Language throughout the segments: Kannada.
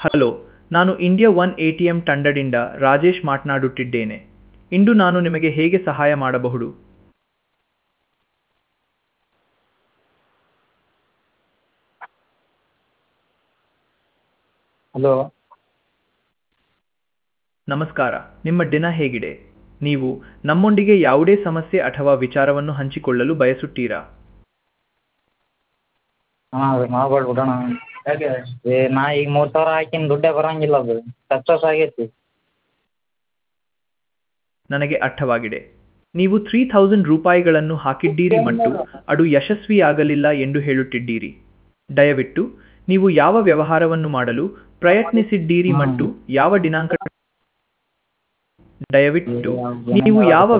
ಹಲೋ, ನಾನು ಇಂಡಿಯಾ ಒನ್ ಎಟಿಎಂ ತಂಡದಿಂದ ರಾಜೇಶ್ ಮಾತನಾಡುತ್ತಿದ್ದೇನೆ. ಇಂದು ನಾನು ನಿಮಗೆ ಹೇಗೆ ಸಹಾಯ ಮಾಡಬಹುದು? ಹಲೋ. ನಮಸ್ಕಾರ, ನಿಮ್ಮ ದಿನ ಹೇಗಿದೆ? ನೀವು ನಮ್ಮೊಂದಿಗೆ ಯಾವುದೇ ಸಮಸ್ಯೆ ಅಥವಾ ವಿಚಾರವನ್ನು ಹಂಚಿಕೊಳ್ಳಲು ಬಯಸುತ್ತೀರಾ? ಹಾಂ ಅದು ಮಾಡ್ಬೇಡಿ ಬಿಡೋಣ. ಯಾಕೆ ನಾ ಈಗ 3,000 ಹಾಕಿನ ದುಡ್ಡೇ ಬರಂಗಿಲ್ಲ, ಅದು ಸಕ್ಸಸ್ ಆಗೈತಿ. ನನಗೆ ಅರ್ಥವಾಗಿದೆ. ನೀವು 3000 ರೂಪಾಯಿಗಳನ್ನು ಹಾಕಿದ್ದೀರಿ ಮತ್ತು ಅದು ಯಶಸ್ವಿಯಾಗಲಿಲ್ಲ ಎಂದು ಹೇಳುತ್ತಿದ್ದೀರಿ. ದಯವಿಟ್ಟು ನೀವು ಯಾವ ವ್ಯವಹಾರವನ್ನು ಮಾಡಲು ಪ್ರಯತ್ನಿಸಿದ್ದೀರಿ ಹ್ಮ್. ಮತ್ತು ಯಾವ ದಿನಾಂಕ? ದಯವಿಟ್ಟು ನೀವು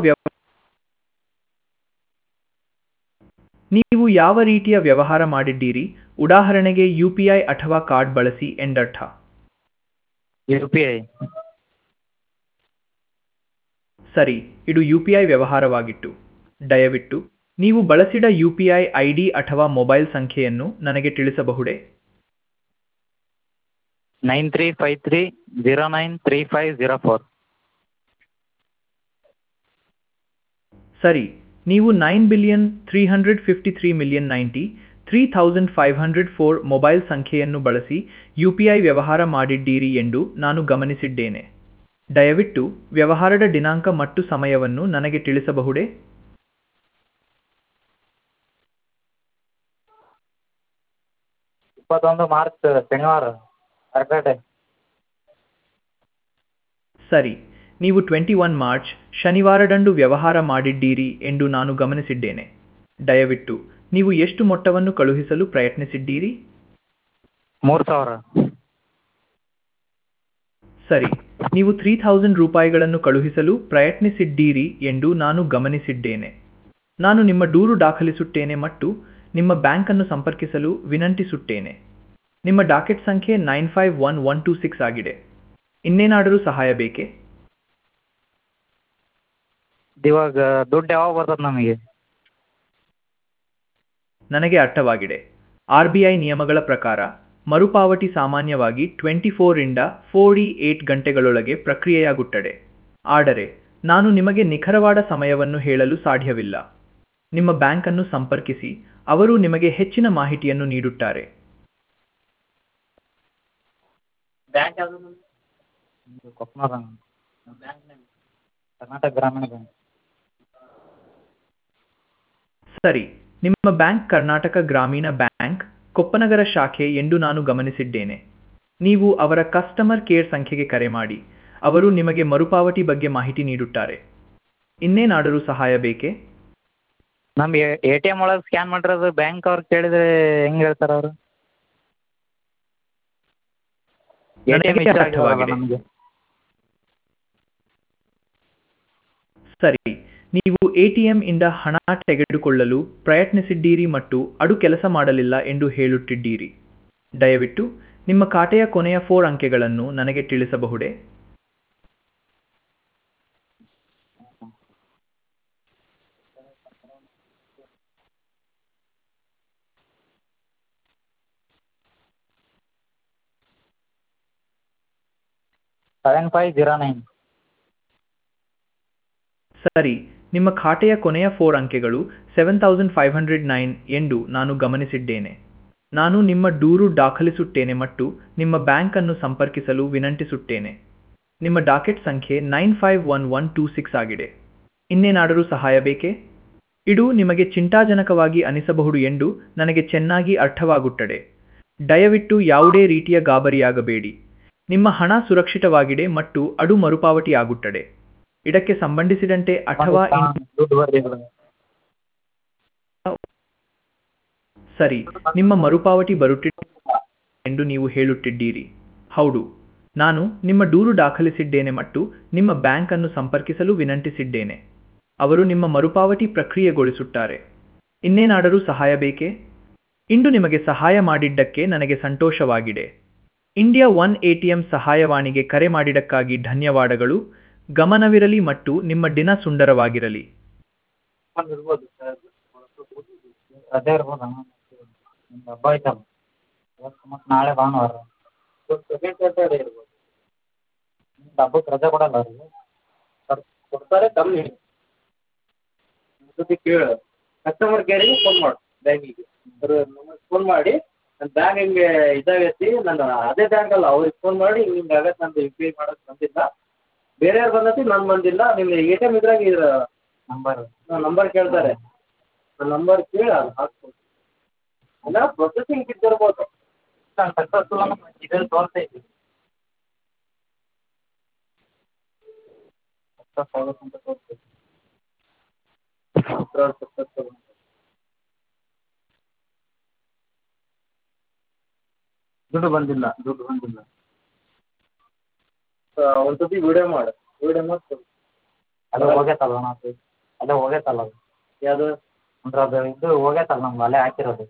ಯಾವ ರೀತಿಯ ವ್ಯವಹಾರ ಮಾಡಿದ್ದೀರಿ? ಉದಾಹರಣೆಗೆ UPI ಅಥವಾ ಕಾರ್ಡ್ ಬಳಸಿ ಎಂದರ್ಥ. UPI. ಸರಿ, ಇದು UPI ವ್ಯವಹಾರವಾಗಿತ್ತು. ದಯವಿಟ್ಟು ನೀವು ಬಳಸಿದ UPI ID ಅಥವಾ ಮೊಬೈಲ್ ಸಂಖ್ಯೆಯನ್ನು ನನಗೆ ತಿಳಿಸಬಹುದೇ? 9353093504. ಸರಿ, ನೀವು 9,353,093,504 ಮೊಬೈಲ್ ಸಂಖ್ಯೆಯನ್ನು ಬಳಸಿ UPI ವ್ಯವಹಾರ ಮಾಡಿದ್ದೀರಿ ಎಂದು ನಾನು ಗಮನಿಸಿದ್ದೇನೆ. ದಯವಿಟ್ಟು ವ್ಯವಹಾರದ ದಿನಾಂಕ ಮತ್ತು ಸಮಯವನ್ನು ನನಗೆ ತಿಳಿಸಬಹುದೇ? 21 ಮಾರ್ಚ್ ಶನಿವಾರ ಕರೆಕ್ಟ್. ಸರಿ, ನೀವು 21 ಮಾರ್ಚ್ ಶನಿವಾರದಂದು ವ್ಯವಹಾರ ಮಾಡಿದ್ದೀರಿ ಎಂದು ನಾನು ಗಮನಿಸಿದ್ದೇನೆ. ದಯವಿಟ್ಟು ನೀವು ಎಷ್ಟು ಮೊತ್ತವನ್ನು ಕಳುಹಿಸಲು ಪ್ರಯತ್ನಿಸಿದ್ದೀರಿ? 3,000. ಸರಿ, ನೀವು 3000 ರೂಪಾಯಿಗಳನ್ನು ಕಳುಹಿಸಲು ಪ್ರಯತ್ನಿಸಿದ್ದೀರಿ ಎಂದು ನಾನು ಗಮನಿಸಿದ್ದೇನೆ. ನಾನು ನಿಮ್ಮ ದೂರು ದಾಖಲಿಸುತ್ತೇನೆ ಮತ್ತು ನಿಮ್ಮ ಬ್ಯಾಂಕ್ ಅನ್ನು ಸಂಪರ್ಕಿಸಲು ವಿನಂತಿಸುತ್ತೇನೆ. ನಿಮ್ಮ ಡಾಕೆಟ್ ಸಂಖ್ಯೆ 951126 ಆಗಿದೆ. ಇನ್ನೇನಾದರೂ ಸಹಾಯ ಬೇಕೇ? ಇವಾಗ ದುಡ್ಡು ಯಾವಾಗ ಬರ್ತದೆ ನಮಗೆ? ನನಗೆ ಅರ್ಥವಾಗಿದೆ. RBI ನಿಯಮಗಳ ಪ್ರಕಾರ ಮರುಪಾವತಿ ಸಾಮಾನ್ಯವಾಗಿ 24 ರಿಂದ 48 ಗಂಟೆಗಳೊಳಗೆ ಪ್ರಕ್ರಿಯೆಯಾಗುತ್ತದೆ. ಆದರೆ ನಾನು ನಿಮಗೆ ನಿಖರವಾದ ಸಮಯವನ್ನು ಹೇಳಲು ಸಾಧ್ಯವಿಲ್ಲ. ನಿಮ್ಮ ಬ್ಯಾಂಕ್ ಅನ್ನು ಸಂಪರ್ಕಿಸಿ, ಅವರು ನಿಮಗೆ ಹೆಚ್ಚಿನ ಮಾಹಿತಿಯನ್ನು ನೀಡುತ್ತಾರೆ. ಬ್ಯಾಂಕ್ ಯಾವುದು? ಕೊಪ್ಪಳ ಬ್ಯಾಂಕ್, ಕರ್ನಾಟಕ ಗ್ರಾಮೀಣ ಬ್ಯಾಂಕ್. ಸರಿ, ನಿಮ್ಮ ಬ್ಯಾಂಕ್ ಕರ್ನಾಟಕ ಗ್ರಾಮೀಣ ಬ್ಯಾಂಕ್ ಕೊಪ್ಪನಗರ ಶಾಖೆ ಎಂದು ನಾನು ಗಮನಿಸಿದ್ದೇನೆ. ನೀವು ಅವರ ಕಸ್ಟಮರ್ ಕೇರ್ ಸಂಖ್ಯೆಗೆ ಕರೆ ಮಾಡಿ, ಅವರು ನಿಮಗೆ ಮರುಪಾವತಿ ಬಗ್ಗೆ ಮಾಹಿತಿ ನೀಡುತ್ತಾರೆ. ಇನ್ನೇನಾದರೂ ಸಹಾಯ ಬೇಕೇ? ನಮ್ಗೆ ATM ಒಳಗೆ ಸ್ಕ್ಯಾನ್ ಮಾಡಿರೋದು ಬ್ಯಾಂಕ್ ಅವ್ರು ಕೇಳಿದ್ರೆ ಹೆಂಗೆ ಹೇಳ್ತಾರೆ ಅವರು? ATM ನನಗೆ ಇಷ್ಟ ಆಗಿಲ್ಲ ಅರ್ಥವಾಗಿದೆ. ನಮಗೆ. ಸರಿ, ನೀವು ATM ಇಂದ ಹಣ ತೆಗೆದುಕೊಳ್ಳಲು ಪ್ರಯತ್ನಿಸಿದ್ದೀರಿ ಮತ್ತು ಅದು ಕೆಲಸ ಮಾಡಲಿಲ್ಲ ಎಂದು ಹೇಳುತ್ತಿದ್ದೀರಿ. ದಯವಿಟ್ಟು ನಿಮ್ಮ ಖಾತೆಯ ಕೊನೆಯ 4 ಅಂಕೆಗಳನ್ನು ನನಗೆ ತಿಳಿಸಬಹುದೇ? 7509. ಸರಿ, ನಿಮ್ಮ ಖಾತೆಯ ಕೊನೆಯ 4 ಅಂಕೆಗಳು 7509 ಎಂದು ನಾನು ಗಮನಿಸಿದ್ದೇನೆ. ನಾನು ನಿಮ್ಮ ದೂರು ದಾಖಲಿಸುತ್ತೇನೆ ಮತ್ತು ನಿಮ್ಮ ಬ್ಯಾಂಕ್ ಅನ್ನು ಸಂಪರ್ಕಿಸಲು ವಿನಂತಿಸುತ್ತೇನೆ. ನಿಮ್ಮ ಡಾಕೆಟ್ ಸಂಖ್ಯೆ 951126 ಆಗಿದೆ. ಇನ್ನೇನಾದರೂ ಸಹಾಯ ಬೇಕೇ? ಇದು ನಿಮಗೆ ಚಿಂತಾಜನಕವಾಗಿ ಅನಿಸಬಹುದು ಎಂದು ನನಗೆ ಚೆನ್ನಾಗಿ ಅರ್ಥವಾಗುತ್ತದೆ. ದಯವಿಟ್ಟು ಯಾವುದೇ ರೀತಿಯ ಗಾಬರಿಯಾಗಬೇಡಿ. ನಿಮ್ಮ ಹಣ ಸುರಕ್ಷಿತವಾಗಿದೆ ಮತ್ತು ಅದು ಮರುಪಾವತಿಯಾಗುತ್ತದೆ. ಇದಕ್ಕೆ ಸಂಬಂಧಿಸಿದಂತೆ ಅಥವಾ ದುಡ್ಡು ಬರ್ಲಿಲ್ಲ. ಸರಿ, ನಿಮ್ಮ ಮರುಪಾವತಿ ಬರುತ್ತಿದೆ ಎಂದು ನೀವು ಹೇಳುತ್ತಿದ್ದೀರಿ. ಹೌದು, ನಾನು ನಿಮ್ಮ ದೂರು ದಾಖಲಿಸಿದ್ದೇನೆ ಮತ್ತು ನಿಮ್ಮ ಬ್ಯಾಂಕ್ ಅನ್ನು ಸಂಪರ್ಕಿಸಲು ವಿನಂತಿಸಿದ್ದೇನೆ. ಅವರು ನಿಮ್ಮ ಮರುಪಾವತಿ ಪ್ರಕ್ರಿಯೆಗೊಳಿಸುತ್ತಾರೆ. ಇನ್ನೇನಾದರೂ ಸಹಾಯ ಬೇಕೇ? ಇಂದು ನಿಮಗೆ ಸಹಾಯ ಮಾಡಿದ್ದಕ್ಕೆ ನನಗೆ ಸಂತೋಷವಾಗಿದೆ. ಇಂಡಿಯಾ ಒನ್ ATM ಸಹಾಯವಾಣಿಗೆ ಕರೆ ಮಾಡಿದ್ದಕ್ಕಾಗಿ ಧನ್ಯವಾದಗಳು. ಗಮನವಿರಲಿ ಮತ್ತು ನಿಮ್ಮ ದಿನ ಸುಂದರವಾಗಿರಲಿ. ಇರ್ಬೋದು ಸರ್. ರಜೆ ಇರ್ಬೋದಾ? ಹಬ್ಬ ಐತಲ್ಲ ಇವತ್ತು ಮತ್ತು ನಾಳೆ ಭಾನುವಾರ. ಸೆಕೆಂಡ್ ಸ್ಯಾಟರ್ಡೇ ಇರ್ಬೋದು. ಹಬ್ಬಕ್ಕೆ ರಜೆ ಕೊಡಲ್ಲ ರೀ? ಕೊಡ್ತಾರೆ ಕಮ್ಮಿ. ಒಂದ್ಸತಿ ಕೇಳು, ಕಸ್ಟಮರ್ ಕೇರಿಗೆ ಫೋನ್ ಮಾಡು ಬ್ಯಾಂಕಿಗೆ. ಅವರು ನಮಗೆ ಫೋನ್ ಮಾಡಿ ನನ್ನ ಬ್ಯಾಂಕ್ ಹಿಂಗೆ ಇದಾಗೈತಿ, ನಾನು ಅದೇ ಬ್ಯಾಂಕ್ ಅಲ್ಲ ಅವ್ರಿಗೆ ಫೋನ್ ಮಾಡಿ ಹಿಂಗೆ ಆಗತ್ತೆ, ನಂದು ಯು ಪಿ ಐ ಮಾಡೋಕ್ಕೆ ಬಂದಿಲ್ಲ, ಬೇರೆಯವ್ರು ಬಂದತಿ ನಂದು ಬಂದಿಲ್ಲ, ನಿಮ್ಮ ಎ ಟಿ ಎಮ್ ಇದ್ರಾಗ ಇದ್ರ ನಂಬರ್ ಕೇಳ್ತಾರೆ. ಆ ನಂಬರ್ ಕೇಳಿ ಅಲ್ಲಿ ಹಾಕ್ಬೋದು. ಇಲ್ಲ ಪ್ರೊಸೆಸಿಂಗ್ ಬಿದ್ದಿರ್ಬೋದು. ಸಕ್ಸಸ್ಫುಲ್ ಅನ್ನೋ ಇದ್ರಲ್ಲಿ ತೋರಿಸ್ತೈತಿ. ಸಕ್ಸಸ್ ಆಗುತ್ತೆ ಅಂತ ತೋರಿಸ್ತೈತಿ. ಸಕ್ಸಸ್ಫುಲ್ ದುಡ್ಡು ಬಂದಿಲ್ಲ, ದುಡ್ಡು ಬಂದಿಲ್ಲ. ಒಂದ್ಸತಿ ವಿಡಿಯೋ ಮಾಡು, ವಿಡಿಯೋ ಮಾಡಿ ಅದು ಹೋಗೈತಲ್ಲ ಅದು, ಅದೇ ಹೋಗೈತಲ್ಲ ಅದು. ಯಾವುದು ಅಂದ್ರೆ ಅದು ಇದು ಹೋಗೈತಲ್ಲ ನಮ್ಗೆ ಅಲ್ಲೇ ಹಾಕಿರೋದು.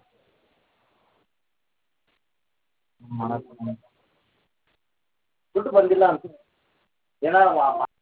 ಮಾಡೋದು ದುಡ್ಡು ಬಂದಿಲ್ಲ ಅಂತ ಏನೋ